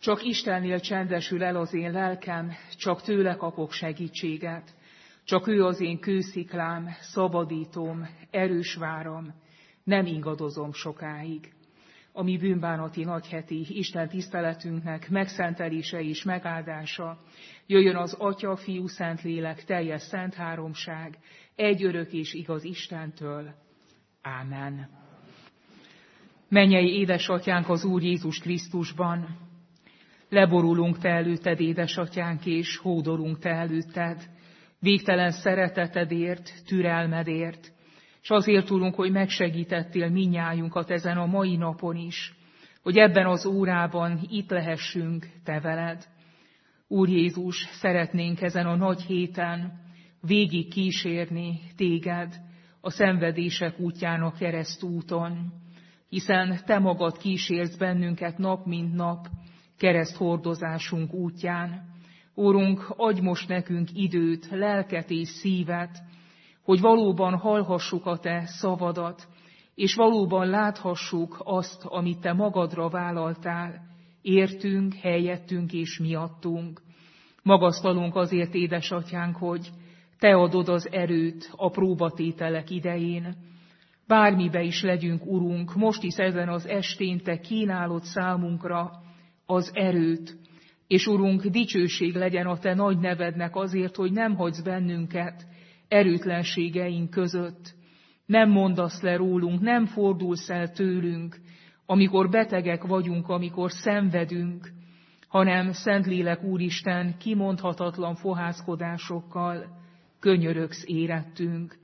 Csak Istennél csendesül el az én lelkem, csak tőle kapok segítséget. Csak ő az én kősziklám, szabadítóm, erős váram, nem ingadozom sokáig. A mi bűnbánati nagyheti Isten tiszteletünknek megszentelése és megáldása jöjjön az Atya, Fiú, Szentlélek, teljes szent háromság, egy örök és igaz Istentől. Ámen. Mennyei édesatyánk az Úr Jézus Krisztusban, leborulunk te előtted, édesatyánk, és hódolunk te előtted, végtelen szeretetedért, türelmedért, és azért tudunk, hogy megsegítettél mindnyájunkat ezen a mai napon is, hogy ebben az órában itt lehessünk te veled. Úr Jézus, szeretnénk ezen a nagy héten végig kísérni téged a szenvedések útján, a keresztúton, hiszen te magad kísérsz bennünket nap mint nap kereszthordozásunk útján. Úrunk, adj most nekünk időt, lelket és szívet, hogy valóban hallhassuk a te szavadat, és valóban láthassuk azt, amit te magadra vállaltál, értünk, helyettünk és miattunk. Magasztalunk azért, édesatyánk, hogy te adod az erőt a próbatételek idején. Bármibe is legyünk, Urunk, most is ezen az estén te kínálod számunkra az erőt, és Urunk, dicsőség legyen a te nagy nevednek azért, hogy nem hagysz bennünket erőtlenségeink között. Nem mondasz le rólunk, nem fordulsz el tőlünk, amikor betegek vagyunk, amikor szenvedünk, hanem Szentlélek Úristen kimondhatatlan fohászkodásokkal könyörögsz érettünk.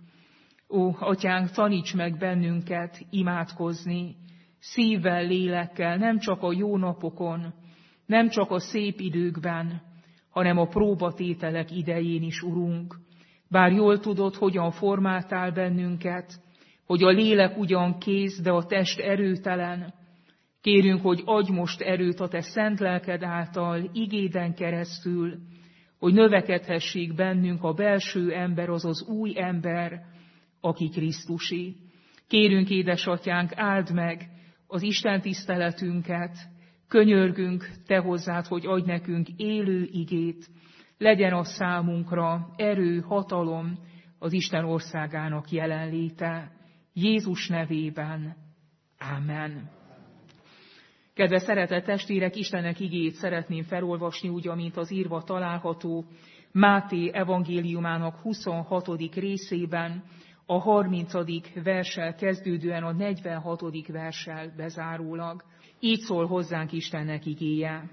Ó, Atyánk, taníts meg bennünket imádkozni, szívvel, lélekkel, nem csak a jó napokon, nem csak a szép időkben, hanem a próbatételek idején is, Urunk. Bár jól tudod, hogyan formáltál bennünket, hogy a lélek ugyan kész, de a test erőtelen. Kérünk, hogy adj most erőt a te szent lelked által, igéden keresztül, hogy növekedhessék bennünk a belső ember, azaz új ember, aki Krisztusi. Kérünk, édesatyánk, áld meg az Isten tiszteletünket, könyörgünk te hozzád, hogy adj nekünk élő igét, legyen az számunkra erő, hatalom, az Isten országának jelenléte. Jézus nevében. Ámen. Kedves szeretett testvérek, Istennek igéjét szeretném felolvasni, úgy, amint az írva található Máté evangéliumának 26. részében, a 30. verssel kezdődően a 46. verssel bezárólag. Így szól hozzánk Istennek igéje.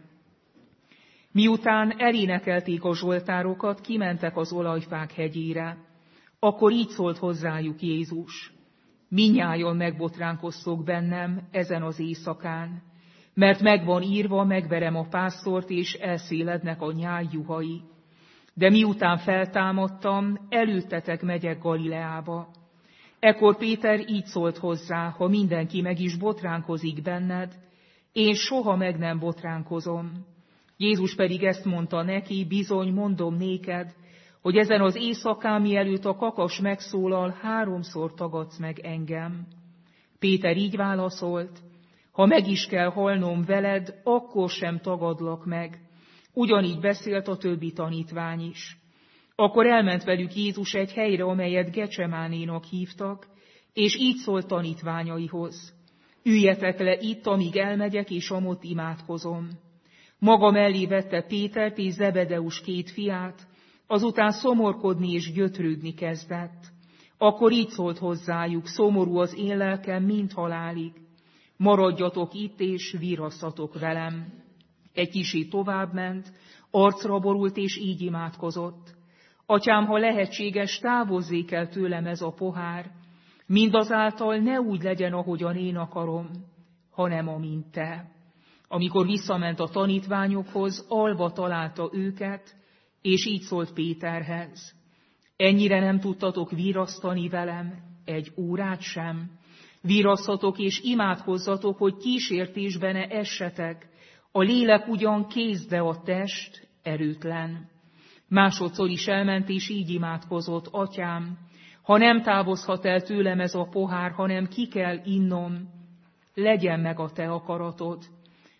Miután elénekelték a zsoltárokat, kimentek az olajfák hegyére. Akkor így szólt hozzájuk Jézus: Mindnyájan megbotránkoztok bennem ezen az éjszakán, mert megvan írva, megverem a pásztort, és elszélednek a nyáj juhai. De miután feltámadtam, előttetek megyek Galileába. Ekkor Péter így szólt hozzá: Ha mindenki meg is botránkozik benned, én soha meg nem botránkozom. Jézus pedig ezt mondta neki: Bizony, mondom néked, hogy ezen az éjszakán, mielőtt a kakas megszólal, 3-szor tagadsz meg engem. Péter így válaszolt: Ha meg is kell halnom veled, akkor sem tagadlak meg. Ugyanígy beszélt a többi tanítvány is. Akkor elment velük Jézus egy helyre, amelyet Gecsemánénak hívtak, és így szólt tanítványaihoz: Üljetek le itt, amíg elmegyek, és amott imádkozom. Maga mellé vette Pétert és Zebedeus 2 fiát, azután szomorkodni és gyötrődni kezdett. Akkor így szólt hozzájuk: Szomorú az én lelkem, mint halálig. Maradjatok itt, és virrasszatok velem. Egy kicsit továbbment, arcra borult, és így imádkozott: Atyám, ha lehetséges, távozzék el tőlem ez a pohár, mindazáltal ne úgy legyen, ahogyan én akarom, hanem amint te. Amikor visszament a tanítványokhoz, alva találta őket, és így szólt Péterhez: Ennyire nem tudtatok virrasztani velem, egy órát sem? Virrasszatok és imádkozzatok, hogy kísértésbe ne essetek. A lélek ugyan kész, de a test erőtlen. Másodszor is elment, és így imádkozott: Atyám, ha nem távozhat el tőlem ez a pohár, hanem ki kell innom, legyen meg a te akaratod.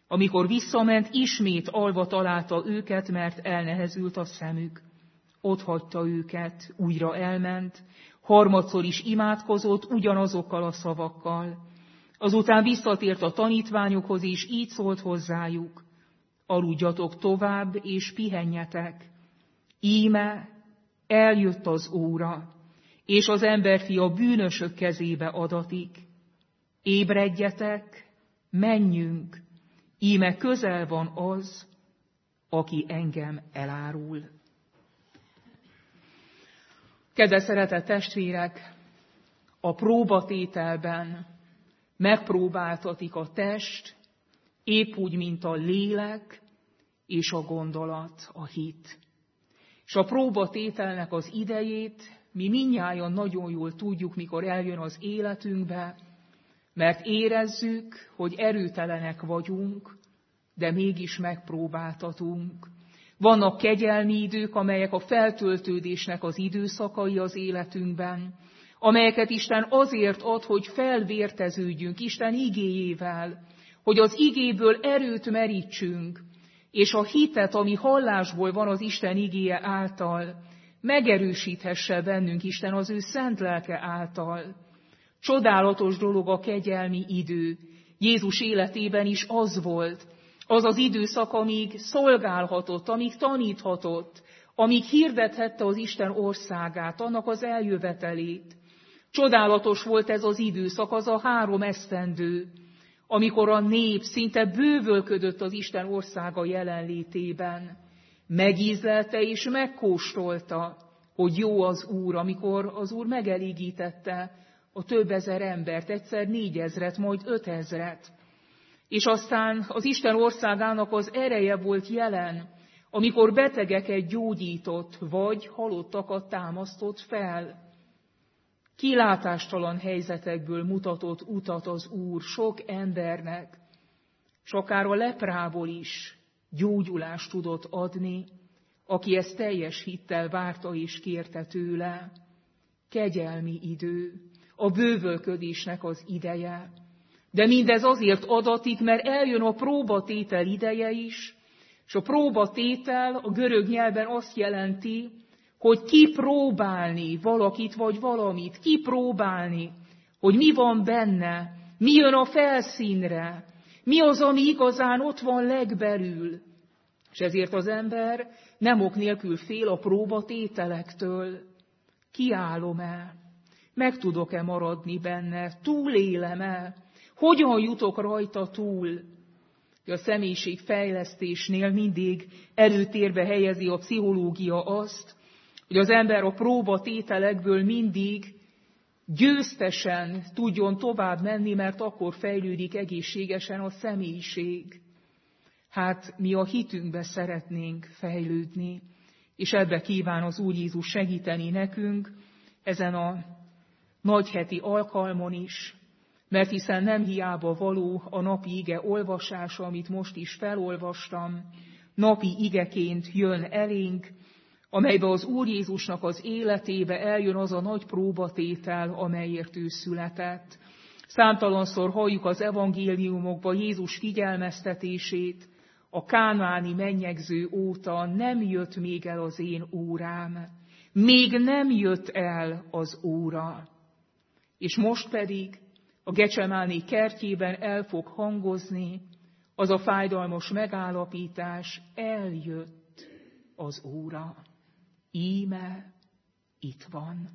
Amikor visszament, ismét alva találta őket, mert elnehezült a szemük. Ott hagyta őket, újra elment, harmadszor is imádkozott ugyanazokkal a szavakkal. Azután visszatért a tanítványokhoz, és így szólt hozzájuk: aludjatok tovább, és pihenjetek. Íme eljött az óra, és az emberfia bűnösök kezébe adatik. Ébredjetek, menjünk, íme közel van az, aki engem elárul. Kedves szeretett testvérek, a próbatételben megpróbáltatik a test, épp úgy, mint a lélek és a gondolat, a hit. És a próbatételnek az idejét mi mindnyájan nagyon jól tudjuk, mikor eljön az életünkbe, mert érezzük, hogy erőtelenek vagyunk, de mégis megpróbáltatunk. Vannak kegyelmi idők, amelyek a feltöltődésnek az időszakai az életünkben, amelyeket Isten azért ad, hogy felvérteződjünk Isten igéjével, hogy az igéből erőt merítsünk, és a hitet, ami hallásból van az Isten igéje által, megerősíthesse bennünk Isten az ő szent lelke által. Csodálatos dolog a kegyelmi idő. Jézus életében is az volt, az az időszak, amíg szolgálhatott, amíg taníthatott, amíg hirdethette az Isten országát, annak az eljövetelét. Csodálatos volt ez az időszak, az a 3 esztendő, amikor a nép szinte bővölködött az Isten országa jelenlétében. Megízlelte és megkóstolta, hogy jó az Úr, amikor az Úr megelégítette a több ezer embert, egyszer 4000-et, majd 5000-et. És aztán az Isten országának az ereje volt jelen, amikor betegeket gyógyított, vagy halottakat támasztott fel. Kilátástalan helyzetekből mutatott utat az Úr sok embernek, s akár a leprából is gyógyulást tudott adni, aki ezt teljes hittel várta és kérte tőle. Kegyelmi idő, a bővölködésnek az ideje. De mindez azért adatik, mert eljön a próbatétel ideje is, és a próbatétel a görög nyelven azt jelenti, hogy kipróbálni valakit vagy valamit, kipróbálni, hogy mi van benne, mi jön a felszínre, mi az, ami igazán ott van legbelül. És ezért az ember nem ok nélkül fél a próbatételektől. Kiállom-e? Meg tudok-e maradni benne? Túlélem-e? Hogyan jutok rajta túl? A személyiségfejlesztésnél mindig előtérbe helyezi a pszichológia azt, hogy az ember a próbatételekből mindig győztesen tudjon tovább menni, mert akkor fejlődik egészségesen a személyiség. Hát mi a hitünkbe szeretnénk fejlődni, és ebbe kíván az Úr Jézus segíteni nekünk ezen a nagyheti alkalmon is, mert hiszen nem hiába való a napi ige olvasása, amit most is felolvastam, napi igeként jön elénk, amelybe az Úr Jézusnak az életébe eljön az a nagy próbatétel, amelyért ő született. Számtalanszor halljuk az evangéliumokban Jézus figyelmeztetését, a kánaáni mennyegző óta: nem jött még el az én órám, még nem jött el az óra. És most pedig a Gecsemáné kertjében el fog hangozni az a fájdalmas megállapítás: eljött az óra. Íme itt van.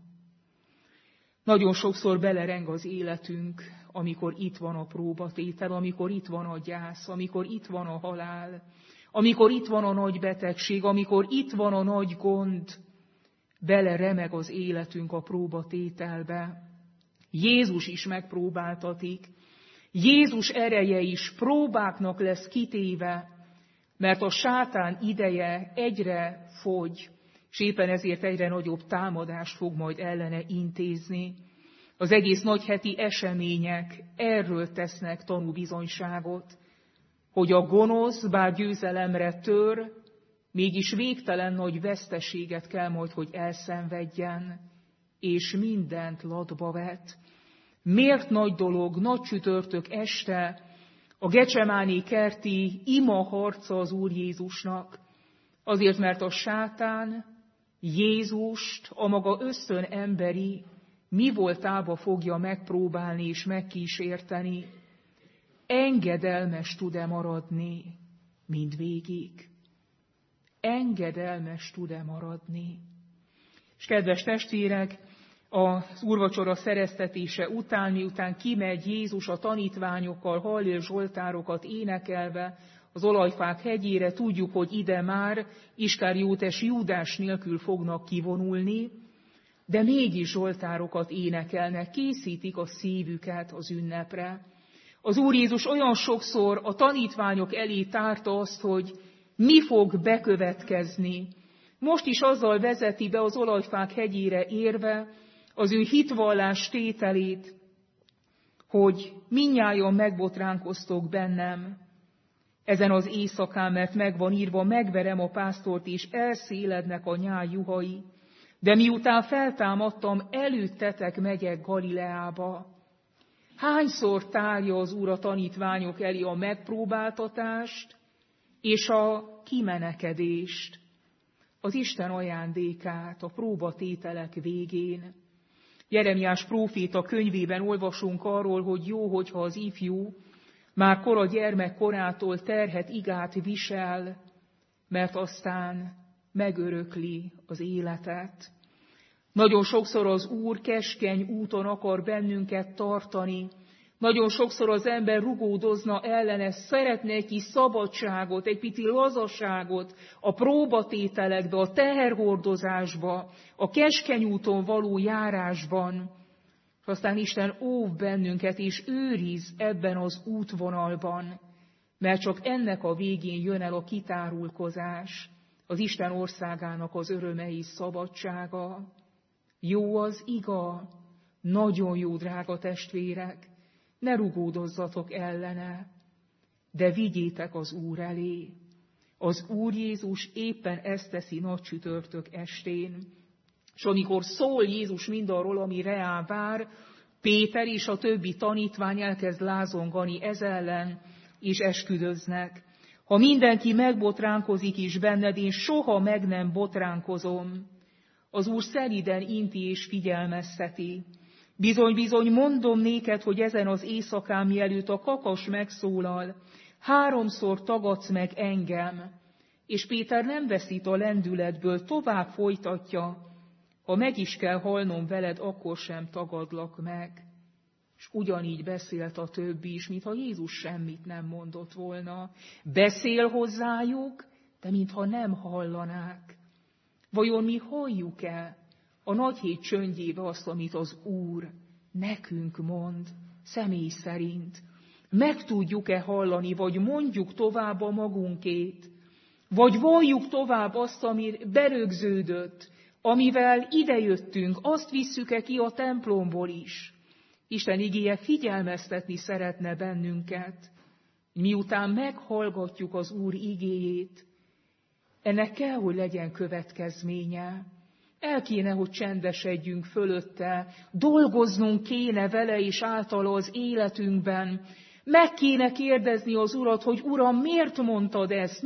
Nagyon sokszor belereng az életünk, amikor itt van a próbatétel, amikor itt van a gyász, amikor itt van a halál, amikor itt van a nagy betegség, amikor itt van a nagy gond. Beleremeg az életünk a próbatételbe. Jézus is megpróbáltatik. Jézus ereje is próbáknak lesz kitéve, mert a sátán ideje egyre fogy, és éppen ezért egyre nagyobb támadást fog majd ellene intézni. Az egész nagyheti események erről tesznek tanúbizonyságot, hogy a gonosz, bár győzelemre tör, mégis végtelen nagy veszteséget kell majd, hogy elszenvedjen, és mindent latba vet. Miért nagy dolog nagy csütörtök este A Gecsemáné kerti ima harca az Úr Jézusnak, azért, mert a sátán Jézust a maga ösztön emberi mi voltába fogja megpróbálni és megkísérteni. Engedelmes tud-e maradni mindvégig? Engedelmes tud-e maradni? És kedves testvérek, az úrvacsora szereztetése után, miután kimegy Jézus a tanítványokkal, hallél zsoltárokat énekelve az olajfák hegyére, tudjuk, hogy ide már Iskáriotes Júdás nélkül fognak kivonulni, de mégis zsoltárokat énekelnek, készítik a szívüket az ünnepre. Az Úr Jézus olyan sokszor a tanítványok elé tárta azt, hogy mi fog bekövetkezni. Most is azzal vezeti be az olajfák hegyére érve az ő hitvallás tételét, hogy mindnyájan megbotránkoztok bennem ezen az éjszakán, mert megvan írva, megverem a pásztort, és elszélednek a nyál juhai, de miután feltámadtam, előttetek megyek Galileába. Hányszor tárja az Úr a tanítványok elé a megpróbáltatást és a kimenekedést, az Isten ajándékát a próbatételek végén. Jeremiás próféta könyvében olvasunk arról, hogy jó, hogyha az ifjú már kora gyermekkorától terhet, igát visel, mert aztán megörökli az életet. Nagyon sokszor az Úr keskeny úton akar bennünket tartani, nagyon sokszor az ember rugódozna ellene, szeretne egy kis szabadságot, egy pici lazaságot a próbatételekbe, a teherhordozásba, a keskeny úton való járásban. És aztán Isten óv bennünket és őriz ebben az útvonalban, mert csak ennek a végén jön el a kitárulkozás, az Isten országának az öröme és szabadsága. Jó az iga, nagyon jó, drága testvérek, ne rugódozzatok ellene, de vigyétek az Úr elé. Az Úr Jézus éppen ezt teszi nagy csütörtök estén. És amikor szól Jézus mindarról, ami reá vár, Péter és a többi tanítvány elkezd lázongani ez ellen, és esküdöznek. Ha mindenki megbotránkozik is benned, én soha meg nem botránkozom. Az Úr szelíden inti és figyelmezteti. Bizony, bizony, mondom néked, hogy ezen az éjszakán, mielőtt a kakas megszólal, 3-szor tagadsz meg engem. És Péter nem veszít a lendületből, tovább folytatja, ha meg is kell halnom veled, akkor sem tagadlak meg. És ugyanígy beszélt a többi is, mintha Jézus semmit nem mondott volna. Beszél hozzájuk, de mintha nem hallanák. Vajon mi halljuk-e a nagy hét csöndjébe azt, amit az Úr nekünk mond, személy szerint? Meg tudjuk-e hallani, vagy mondjuk tovább a magunkét? Vagy valljuk tovább azt, ami berögződött, amivel idejöttünk, azt visszük-e ki a templomból is? Isten igéje figyelmeztetni szeretne bennünket. Miután meghallgatjuk az Úr igéjét, ennek kell, hogy legyen következménye. El kéne, hogy csendesedjünk fölötte, dolgoznunk kéne vele és általa az életünkben. Meg kéne kérdezni az Urat, hogy Uram, miért mondtad ezt?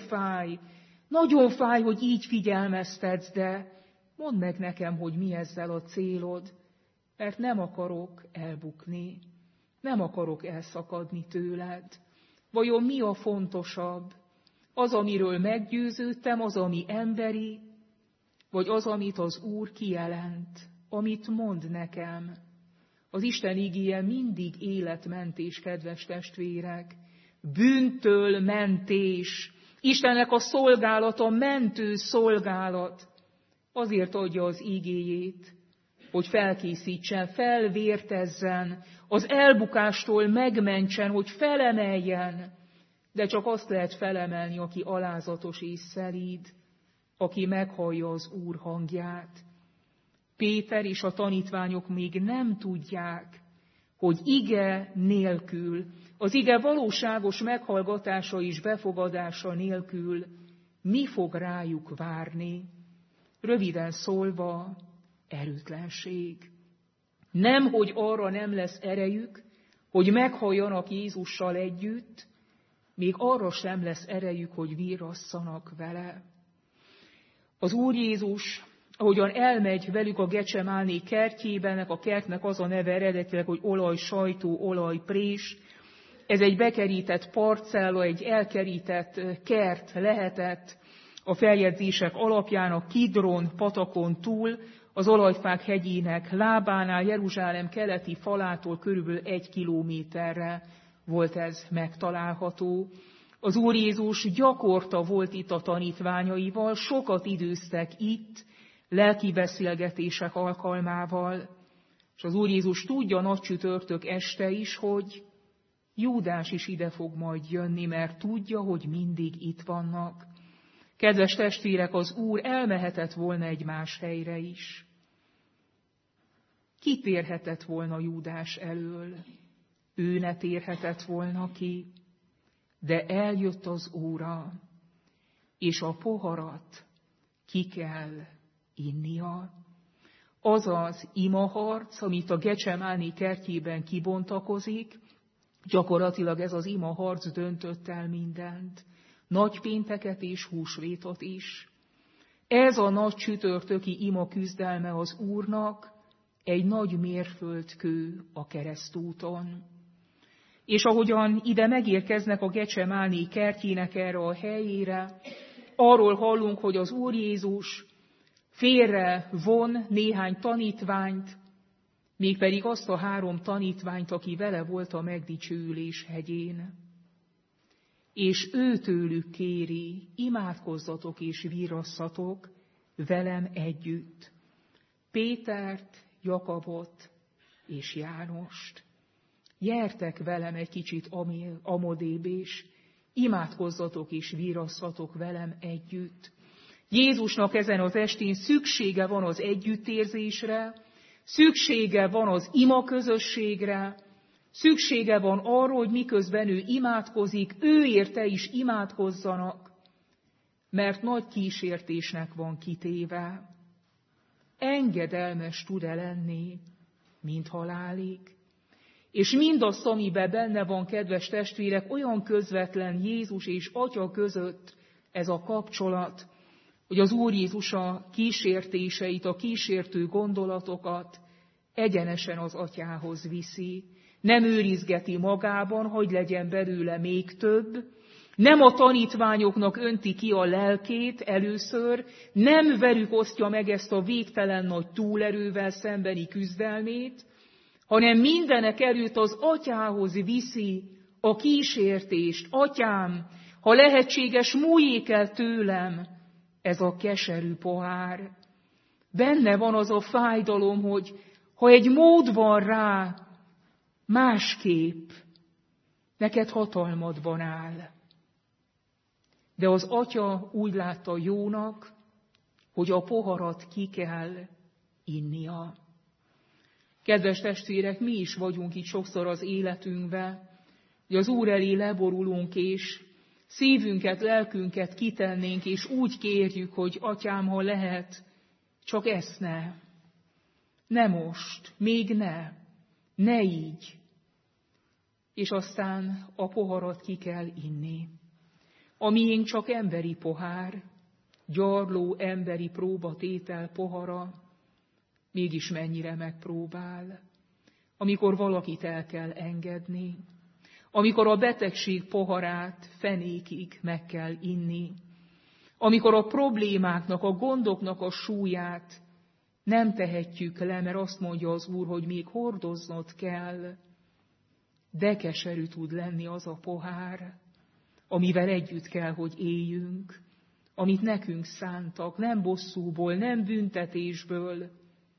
Nagyon fáj, hogy így figyelmeztetsz, de mondd meg nekem, hogy mi ezzel a célod, mert nem akarok elbukni, nem akarok elszakadni tőled. Vajon mi a fontosabb? Az, amiről meggyőződtem, az, ami emberi, vagy az, amit az Úr kijelent, amit mond nekem? Az Isten igéje mindig életmentés, kedves testvérek. Bűntől mentés. Istennek a szolgálata mentő szolgálat. Azért adja az igéjét, hogy felkészítsen, felvértezzen, az elbukástól megmentsen, hogy felemeljen. De csak azt lehet felemelni, aki alázatos és szelíd, aki meghallja az Úr hangját. Péter és a tanítványok még nem tudják, hogy ige nélkül, az ige valóságos meghallgatása és befogadása nélkül mi fog rájuk várni. Röviden szólva, erőtlenség. Nem, hogy arra nem lesz erejük, hogy meghalljanak Jézussal együtt, még arra sem lesz erejük, hogy vírasszanak vele. Az Úr Jézus, ahogyan elmegy velük a Gecsemáné kertjében, a kertnek az a neve eredetileg, hogy olajsajtó, olajprés, ez egy bekerített parcella, egy elkerített kert lehetett a feljegyzések alapján a Kidron patakon túl, az olajfák hegyének lábánál, Jeruzsálem keleti falától körülbelül 1 kilométerre volt ez megtalálható. Az Úr Jézus gyakorta volt itt a tanítványaival, sokat időztek itt, lelki beszélgetések alkalmával, és az Úr Jézus tudja nagy csütörtök este is, hogy Júdás is ide fog majd jönni, mert tudja, hogy mindig itt vannak. Kedves testvérek, az Úr elmehetett volna egy más helyre is. Ki térhetett volna Júdás elől? Ő ne térhetett volna ki, de eljött az óra, és a poharat ki kell innia. Az az imaharc, amit a Gecsemáné kertjében kibontakozik, gyakorlatilag ez az imaharc döntött el mindent, nagypénteket és húsvétot is. Ez a nagy csütörtöki ima küzdelme az Úrnak egy nagy mérföldkő a keresztúton. És ahogyan ide megérkeznek a Gecsemáné kertjének erre a helyére, arról hallunk, hogy az Úr Jézus félre von néhány tanítványt, mégpedig azt a 3 tanítványt, aki vele volt a megdicsőülés hegyén. És őtőlük kéri, imádkozzatok és vírasszatok velem együtt, Pétert, Jakabot és Jánost. Gyertek velem egy kicsit amodébb, és imádkozzatok és vírasszatok velem együtt. Jézusnak ezen az estén szüksége van az együttérzésre, szüksége van az imaközösségre, szüksége van arra, hogy miközben ő imádkozik, ő érte is imádkozzanak, mert nagy kísértésnek van kitéve. Engedelmes tud-e lenni, mint halálig? És mindazt, amiben benne van, kedves testvérek, olyan közvetlen Jézus és Atya között ez a kapcsolat, hogy az Úr Jézus a kísértéseit, a kísértő gondolatokat egyenesen az Atyához viszi. Nem őrizgeti magában, hogy legyen belőle még több, nem a tanítványoknak önti ki a lelkét először, nem velük osztja meg ezt a végtelen nagy túlerővel szembeni küzdelmét, hanem mindenek előtt az Atyához viszi a kísértést. Atyám, ha lehetséges, múljék el tőlem ez a keserű pohár. Benne van az a fájdalom, hogy ha egy mód van rá, másképp neked hatalmadban áll. De az Atya úgy látta jónak, hogy a poharat ki kell innia. Kedves testvérek, mi is vagyunk itt sokszor az életünkben, hogy az Úr elé leborulunk, és szívünket, lelkünket kitennénk, és úgy kérjük, hogy Atyám, ha lehet, csak ezt ne most, még ne így. És aztán a poharat ki kell inni. A miénk csak emberi pohár, gyarló emberi próbatétel pohara, mégis mennyire megpróbál. Amikor valakit el kell engedni, amikor a betegség poharát fenékig meg kell inni, amikor a problémáknak, a gondoknak a súlyát nem tehetjük le, mert azt mondja az Úr, hogy még hordoznod kell, de keserű tud lenni az a pohár, amivel együtt kell, hogy éljünk, amit nekünk szántak, nem bosszúból, nem büntetésből,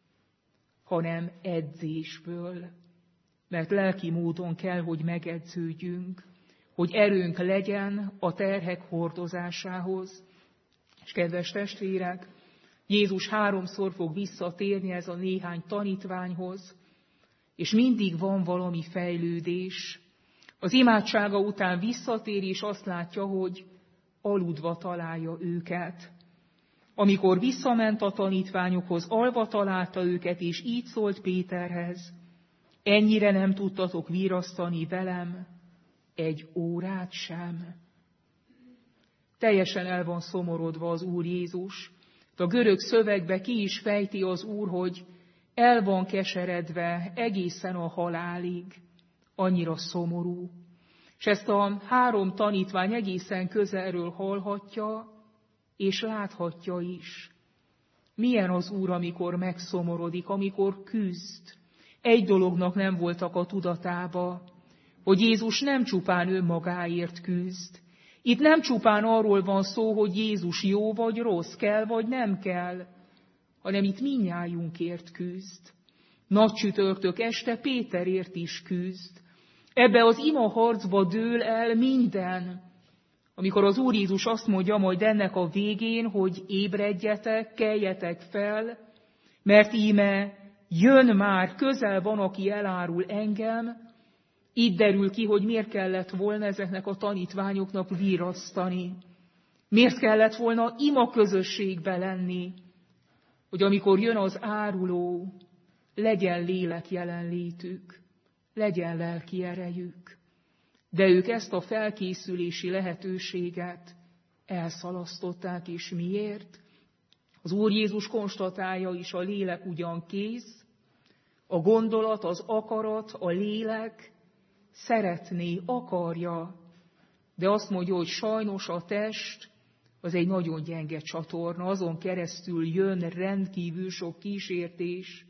hanem edzésből, mert lelki módon kell, hogy megedződjünk, hogy erőnk legyen a terhek hordozásához. És kedves testvérek, Jézus 3-szor fog visszatérni ez a néhány tanítványhoz, és mindig van valami fejlődés. Az imádsága után visszatér, és azt látja, hogy aludva találja őket. Amikor visszament a tanítványokhoz, alva találta őket, és így szólt Péterhez: Ennyire nem tudtatok virrasztani velem egy órát sem. Teljesen el van szomorodva az Úr Jézus. A görög szövegbe ki is fejti az Úr, hogy el van keseredve egészen a halálig. Annyira szomorú. És ezt a 3 tanítvány egészen közelről hallhatja, és láthatja is. Milyen az Úr, amikor megszomorodik, amikor küzd. Egy dolognak nem voltak a tudatába, hogy Jézus nem csupán önmagáért küzd. Itt nem csupán arról van szó, hogy Jézus jó vagy rossz, kell vagy nem kell, hanem itt mindnyájunkért küzd. Nagy csütörtök este Péterért is küzd. Ebbe az ima harcba dől el minden. Amikor az Úr Jézus azt mondja majd ennek a végén, hogy ébredjetek, keljetek fel, mert íme jön már, közel van, aki elárul engem, itt derül ki, hogy miért kellett volna ezeknek a tanítványoknak virrasztani. Miért kellett volna ima közösségbe lenni, hogy amikor jön az áruló, legyen lélek jelenlétük, legyen lelki erejük. De ők ezt a felkészülési lehetőséget elszalasztották, és miért? Az Úr Jézus konstatálja is, a lélek ugyan kész, a gondolat, az akarat, a lélek szeretné, akarja, de azt mondja, hogy sajnos a test az egy nagyon gyenge csatorna, azon keresztül jön rendkívül sok kísértés,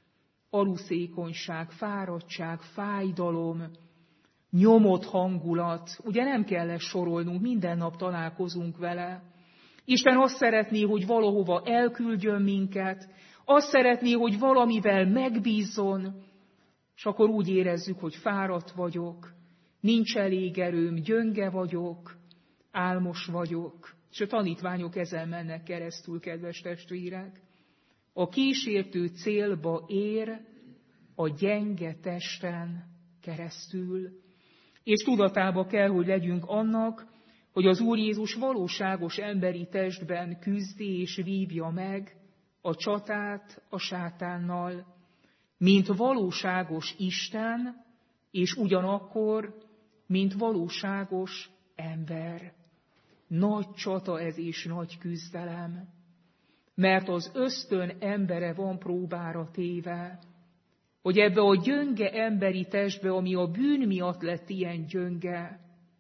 aluszékonyság, fáradtság, fájdalom, nyomott hangulat. Ugye nem kell ezt sorolnunk, minden nap találkozunk vele. Isten azt szeretné, hogy valahova elküldjön minket, azt szeretné, hogy valamivel megbízzon, és akkor úgy érezzük, hogy fáradt vagyok, nincs elég erőm, gyönge vagyok, álmos vagyok. És a tanítványok ezen mennek keresztül, kedves testvérek. A kísértő célba ér a gyenge testen keresztül. És tudatába kell, hogy legyünk annak, hogy az Úr Jézus valóságos emberi testben küzdi és vívja meg a csatát a sátánnal, mint valóságos Isten, és ugyanakkor, mint valóságos ember. Nagy csata ez és nagy küzdelem, mert az ösztön embere van próbára téve, hogy ebbe a gyönge emberi testbe, ami a bűn miatt lett ilyen gyönge,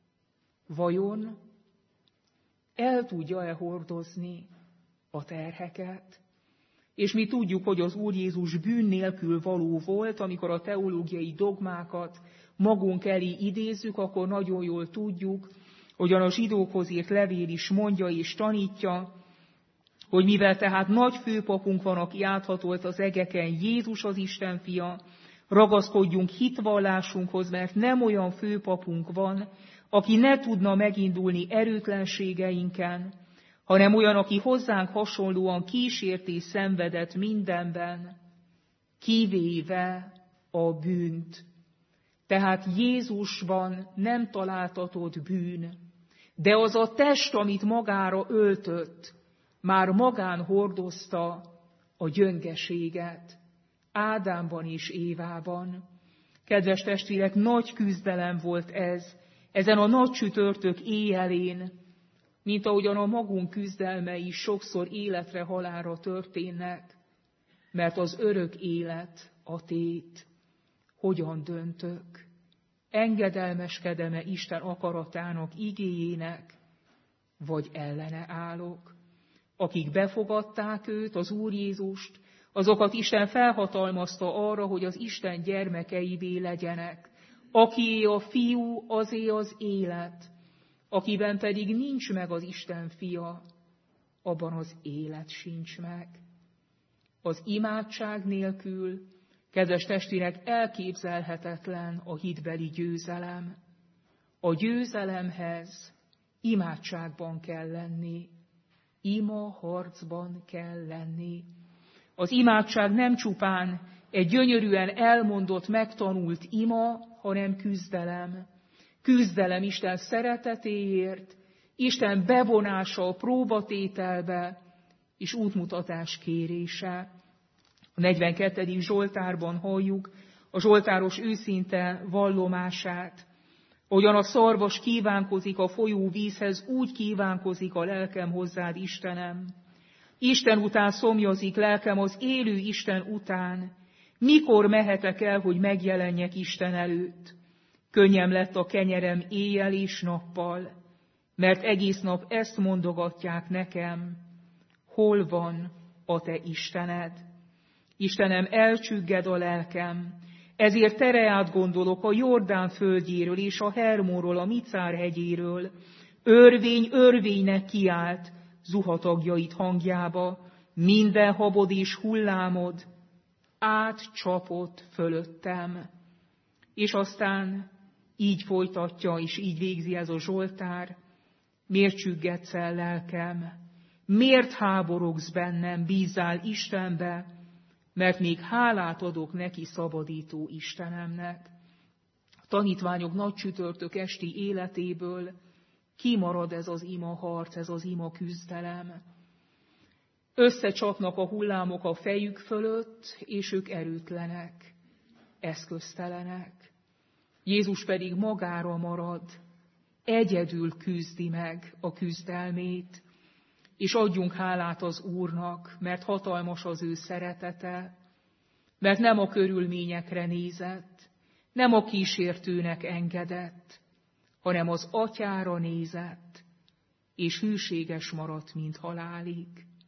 vajon el tudja-e hordozni a terheket? És mi tudjuk, hogy az Úr Jézus bűn nélkül való volt, amikor a teológiai dogmákat magunk elé idézzük, akkor nagyon jól tudjuk, hogyan a zsidókhoz írt levél is mondja és tanítja, hogy mivel tehát nagy főpapunk van, aki áthatolt az egeken, Jézus az Isten fia, ragaszkodjunk hitvallásunkhoz, mert nem olyan főpapunk van, aki ne tudna megindulni erőtlenségeinken, hanem olyan, aki hozzánk hasonlóan kísértés szenvedett mindenben, kivéve a bűnt. Tehát Jézusban nem találtatott bűn, de az a test, amit magára öltött, már magán hordozta a gyöngeséget, Ádámban és Évában. Kedves testvérek, nagy küzdelem volt ez, ezen a nagy csütörtök éjjelén, mint ahogyan a magunk küzdelmei sokszor életre halálra történnek, mert az örök élet a tét. Hogyan döntök? Engedelmeskedem-e Isten akaratának, igéjének, vagy ellene állok? Akik befogadták őt, az Úr Jézust, azokat Isten felhatalmazta arra, hogy az Isten gyermekeivé legyenek. Akié a fiú, azé az élet, akiben pedig nincs meg az Isten fia, abban az élet sincs meg. Az imádság nélkül, kedves testvérek, elképzelhetetlen a hitbeli győzelem. A győzelemhez imádságban kell lenni, ima harcban kell lenni. Az imádság nem csupán egy gyönyörűen elmondott, megtanult ima, hanem küzdelem. Küzdelem Isten szeretetéért, Isten bevonása a próbatételbe, és útmutatás kérése. A 42. Zsoltárban halljuk, a zsoltáros őszinte vallomását. Ahogyan a szarvas kívánkozik a folyó vízhez, úgy kívánkozik a lelkem hozzád, Istenem. Isten után szomjazik lelkem, az élő Isten után. Mikor mehetek el, hogy megjelenjek Isten előtt? Könnyem lett a kenyerem éjjel és nappal, mert egész nap ezt mondogatják nekem. Hol van a te Istened? Istenem, elcsügged a lelkem, ezért Tereát gondolok, a Jordán földjéről és a Hermonról, a Micár hegyéről. Örvény örvénynek kiált zuhatagjait hangjába, minden habod és hullámod átcsapott fölöttem. És aztán így folytatja, és így végzi ez a zsoltár. Miért csüggedsz el, lelkem? Miért háborogsz bennem? Bízzál Istenbe, mert még hálát adok neki, szabadító Istenemnek. A tanítványok nagy csütörtök esti életéből kimarad ez az ima harc, ez az ima küzdelem. Összecsapnak a hullámok a fejük fölött, és ők erőtlenek, eszköztelenek. Jézus pedig magára marad, egyedül küzdi meg a küzdelmét, és adjunk hálát az Úrnak, mert hatalmas az ő szeretete, mert nem a körülményekre nézett, nem a kísértőnek engedett, hanem az Atyára nézett, és hűséges maradt, mint halálig.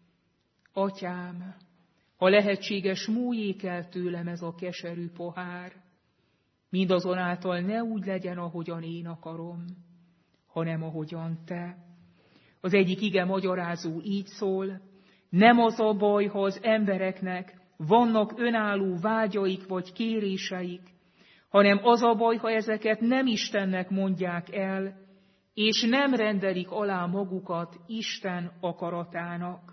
Atyám, ha lehetséges, múljék el tőlem ez a keserű pohár, mindazonáltal ne úgy legyen, ahogyan én akarom, hanem ahogyan te. Az egyik ige magyarázó így szól: nem az a baj, ha az embereknek vannak önálló vágyaik vagy kéréseik, hanem az a baj, ha ezeket nem Istennek mondják el, és nem rendelik alá magukat Isten akaratának.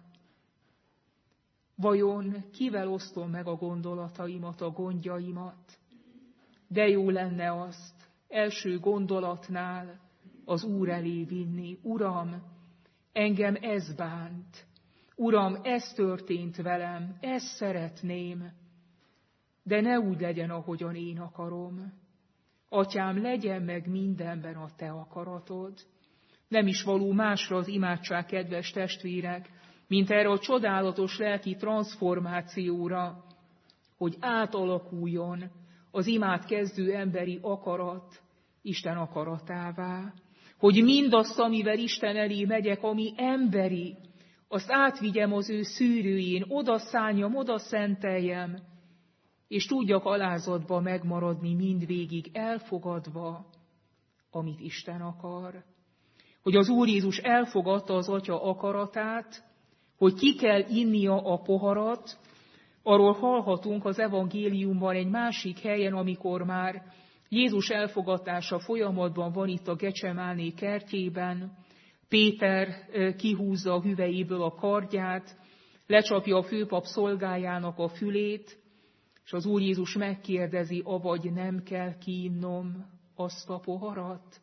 Vajon kivel osztom meg a gondolataimat, a gondjaimat? De jó lenne azt első gondolatnál az Úr elé vinni. Uram, engem ez bánt. Uram, ez történt velem, ezt szeretném. De ne úgy legyen, ahogyan én akarom. Atyám, legyen meg mindenben a te akaratod. Nem is való másra az imádság, kedves testvérek, mint erre a csodálatos lelki transformációra, hogy átalakuljon az imát kezdő emberi akarat Isten akaratává. Hogy mindazt, amivel Isten elé megyek, ami emberi, azt átvigyem az ő szűrőjén, oda szálljam, oda szenteljem, és tudjak alázatba megmaradni mindvégig, elfogadva, amit Isten akar. Hogy az Úr Jézus elfogadta az Atya akaratát, hogy ki kell innia a poharat, arról hallhatunk az evangéliumban egy másik helyen, amikor már Jézus elfogadása folyamatban van itt a Gecsemáné kertjében. Péter kihúzza a hüvelyéből a kardját, lecsapja a főpap szolgájának a fülét, és az Úr Jézus megkérdezi, avagy nem kell kiinnom azt a poharat?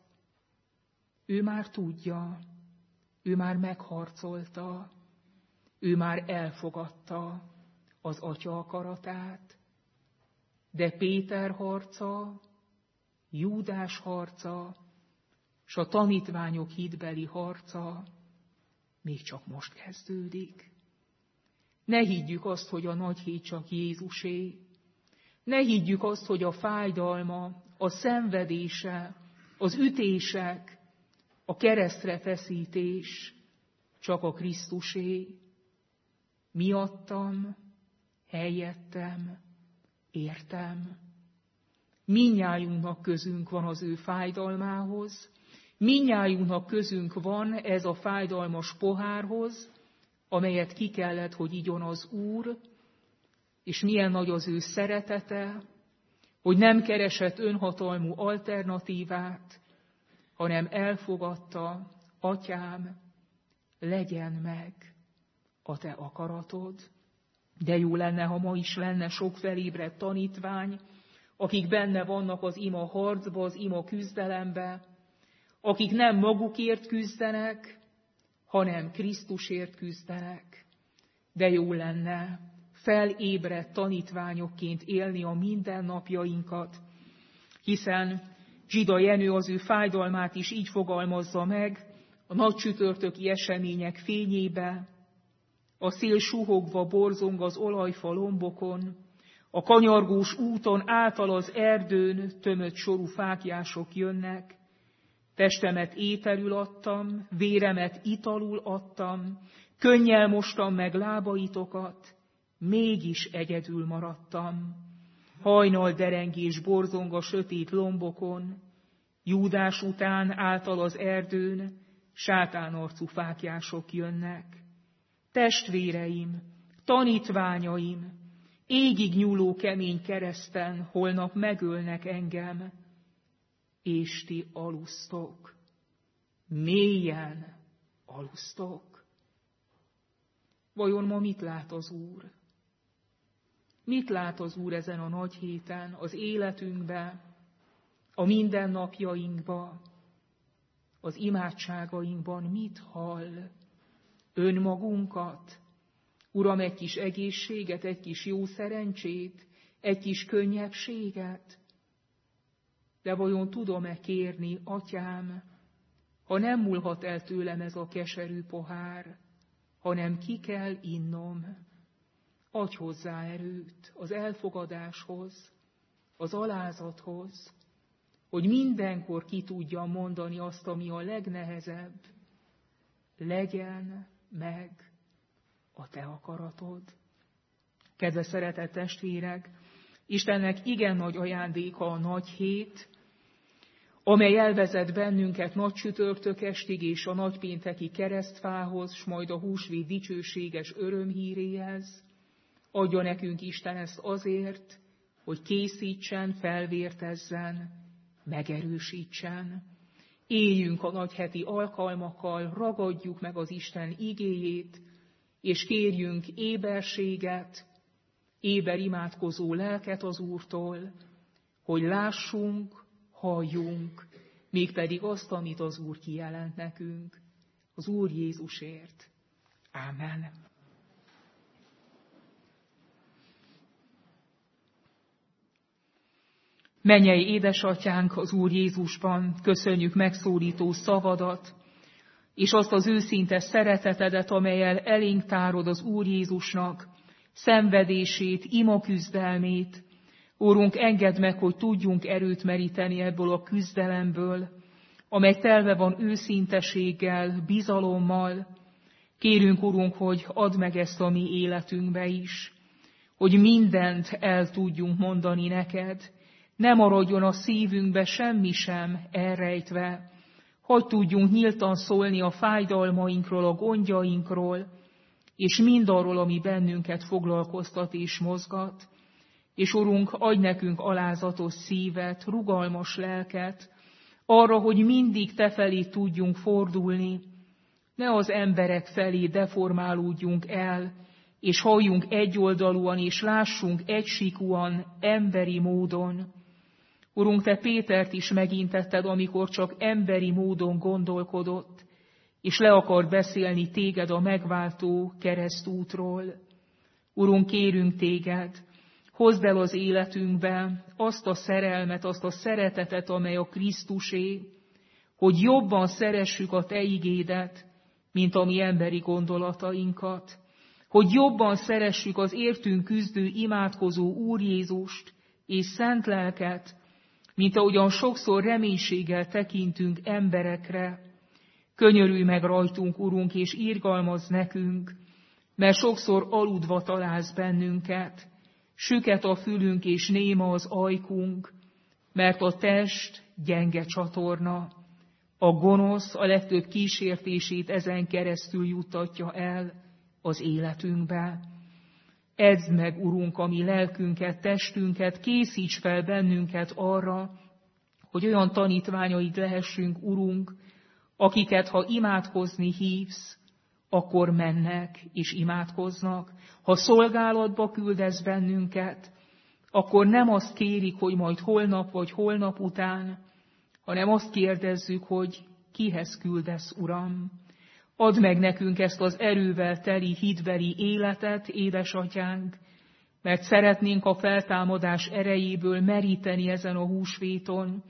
Ő már tudja, ő már megharcolta, ő már elfogadta az Atya akaratát. De Péter harca, Júdás harca, s a tanítványok hitbeli harca még csak most kezdődik. Ne higgyük azt, hogy a nagy hét csak Jézusé. Ne higgyük azt, hogy a fájdalma, a szenvedése, az ütések, a keresztre feszítés csak a Krisztusé. Miattam, helyettem, értem. Mindnyájunknak közünk van az ő fájdalmához, mindnyájunknak közünk van ez a fájdalmas pohárhoz, amelyet ki kellett, hogy igyon az Úr, és milyen nagy az ő szeretete, hogy nem keresett önhatalmú alternatívát, hanem elfogadta, Atyám, legyen meg a te akaratod. De jó lenne, ha ma is lenne sok felébredt tanítvány, akik benne vannak az ima harcba, az ima küzdelembe, akik nem magukért küzdenek, hanem Krisztusért küzdenek. De jó lenne felébredt tanítványokként élni a mindennapjainkat, hiszen Zsida Jenő az ő fájdalmát is így fogalmazza meg a nagy csütörtöki események fényébe. A szél suhogva borzong az olajfa lombokon, a kanyargós úton által az erdőn tömött sorú fáklyások jönnek. Testemet ételül adtam, véremet italul adtam, könnyel mostam meg lábaitokat, mégis egyedül maradtam. Hajnal derengés borzong a sötét lombokon, Júdás után által az erdőn sátánarcú fáklyások jönnek. Testvéreim, tanítványaim, égig nyúló kemény kereszten holnap megölnek engem, és ti alusztok, mélyen alusztok. Vajon ma mit lát az Úr? Mit lát az Úr ezen a nagy héten, az életünkben, a mindennapjainkban, az imádságainkban mit hall? Önmagunkat? Uram, egy kis egészséget, egy kis jó szerencsét, egy kis könnyebbséget? De vajon tudom-e kérni, Atyám, ha nem múlhat el tőlem ez a keserű pohár, hanem ki kell innom? Adj hozzá erőt az elfogadáshoz, az alázathoz, hogy mindenkor ki tudjam mondani azt, ami a legnehezebb. Legyen meg a te akaratod. Kedves szeretett testvérek, Istennek igen nagy ajándéka a nagy hét, amely elvezet bennünket nagy csütörtök estig és a nagypénteki keresztfához, s majd a húsvét dicsőséges örömhíréhez. Adja nekünk Isten ezt azért, hogy készítsen, felvértezzen, megerősítsen. Éljünk a nagyheti alkalmakkal, ragadjuk meg az Isten igéjét, és kérjünk éberséget, éber imádkozó lelket az Úrtól, hogy lássunk, halljunk, mégpedig azt, amit az Úr kijelent nekünk, az Úr Jézusért. Ámen. Mennyei édesatyánk az Úr Jézusban, köszönjük megszólító szavadat, és azt az őszinte szeretetedet, amellyel elénk tárod az Úr Jézusnak szenvedését, imaküzdelmét. Úrunk, engedd meg, hogy tudjunk erőt meríteni ebből a küzdelemből, amely telve van őszinteséggel, bizalommal. Kérünk, Urunk, hogy add meg ezt a mi életünkbe is, hogy mindent el tudjunk mondani neked, ne maradjon a szívünkbe semmi sem elrejtve, hogy tudjunk nyíltan szólni a fájdalmainkról, a gondjainkról, és mindarról, ami bennünket foglalkoztat és mozgat. És Urunk, adj nekünk alázatos szívet, rugalmas lelket, arra, hogy mindig te felé tudjunk fordulni, ne az emberek felé deformálódjunk el, és halljunk egyoldalúan, és lássunk egysíkúan, emberi módon. Urunk, te Pétert is megintetted, amikor csak emberi módon gondolkodott, és le akart beszélni téged a megváltó keresztútról. Urunk, kérünk téged, hozd el az életünkbe azt a szerelmet, azt a szeretetet, amely a Krisztusé, hogy jobban szeressük a te igédet, mint a mi emberi gondolatainkat, hogy jobban szeressük az értünk küzdő, imádkozó Úr Jézust és Szent Lelket, mint ahogyan sokszor reménységgel tekintünk emberekre. Könyörülj meg rajtunk, Urunk, és irgalmazz nekünk, mert sokszor aludva találsz bennünket, süket a fülünk és néma az ajkunk, mert a test gyenge csatorna, a gonosz a legtöbb kísértését ezen keresztül juttatja el az életünkbe. Edzd meg, Urunk, a mi lelkünket, testünket, készíts fel bennünket arra, hogy olyan tanítványaid lehessünk, Urunk, akiket, ha imádkozni hívsz, akkor mennek és imádkoznak. Ha szolgálatba küldesz bennünket, akkor nem azt kérik, hogy majd holnap vagy holnap után, hanem azt kérdezzük, hogy kihez küldesz, Uram. Add meg nekünk ezt az erővel teli, hitbeli életet, édesatyánk, mert szeretnénk a feltámadás erejéből meríteni ezen a húsvéton,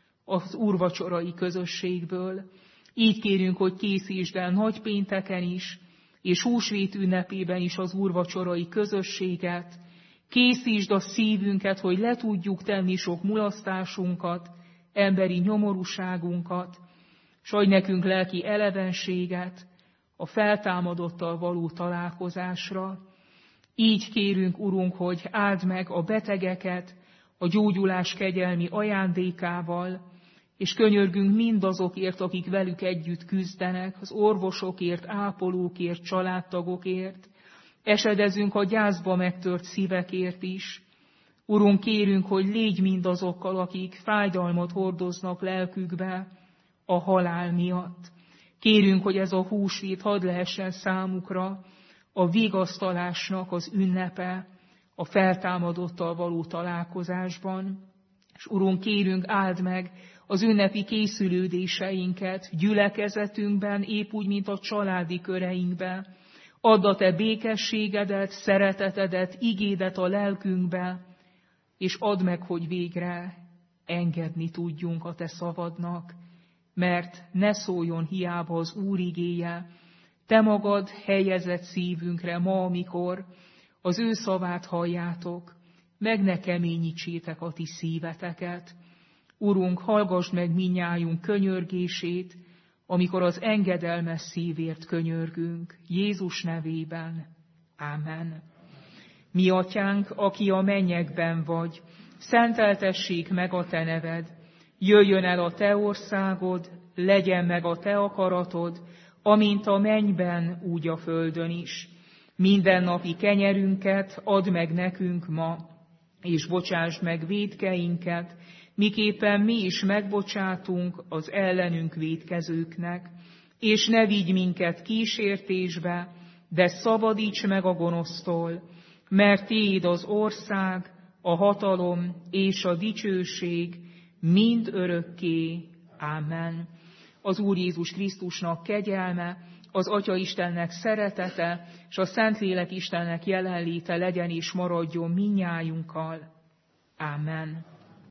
az úrvacsorai közösségből. Így kérünk, hogy készítsd el nagypénteken is, és húsvét ünnepében is az úrvacsorai közösséget. Készítsd a szívünket, hogy le tudjuk tenni sok mulasztásunkat, emberi nyomorúságunkat, s adj nekünk lelki elevenséget a feltámadottal való találkozásra. Így kérünk, Urunk, hogy áld meg a betegeket a gyógyulás kegyelmi ajándékával, és könyörgünk mindazokért, akik velük együtt küzdenek, az orvosokért, ápolókért, családtagokért. Esedezünk a gyászba megtört szívekért is. Urunk, kérünk, hogy légy mindazokkal, akik fájdalmat hordoznak lelkükbe a halál miatt. Kérünk, hogy ez a húsvét hadd lehessen számukra a vigasztalásnak az ünnepe, a feltámadottal való találkozásban. És Urunk, kérünk, áld meg az ünnepi készülődéseinket gyülekezetünkben, épp úgy, mint a családi köreinkben. Add a te békességedet, szeretetedet, igédet a lelkünkbe, és add meg, hogy végre engedni tudjunk a te szavadnak, mert ne szóljon hiába az Úr igéje. Te magad helyezed szívünkre ma, amikor az ő szavát halljátok, meg ne keményítsétek a ti szíveteket. Urunk, hallgassd meg minnyájunk könyörgését, amikor az engedelmes szívért könyörgünk. Jézus nevében. Ámen. Mi atyánk, aki a mennyekben vagy, szenteltessék meg a te neved. Jöjjön el a te országod, legyen meg a te akaratod, amint a mennyben, úgy a földön is. Mindennapi kenyerünket add meg nekünk ma, és bocsásd meg vétkeinket, miképpen mi is megbocsátunk az ellenünk vétkezőknek, és ne vigy minket kísértésbe, de szabadíts meg a gonosztól, mert tiéd az ország, a hatalom és a dicsőség mind örökké. Ámen. Az Úr Jézus Krisztusnak kegyelme, az Atya Istennek szeretete, és a Szentlélek Istennek jelenléte legyen és maradjon minnyájunkkal. Ámen.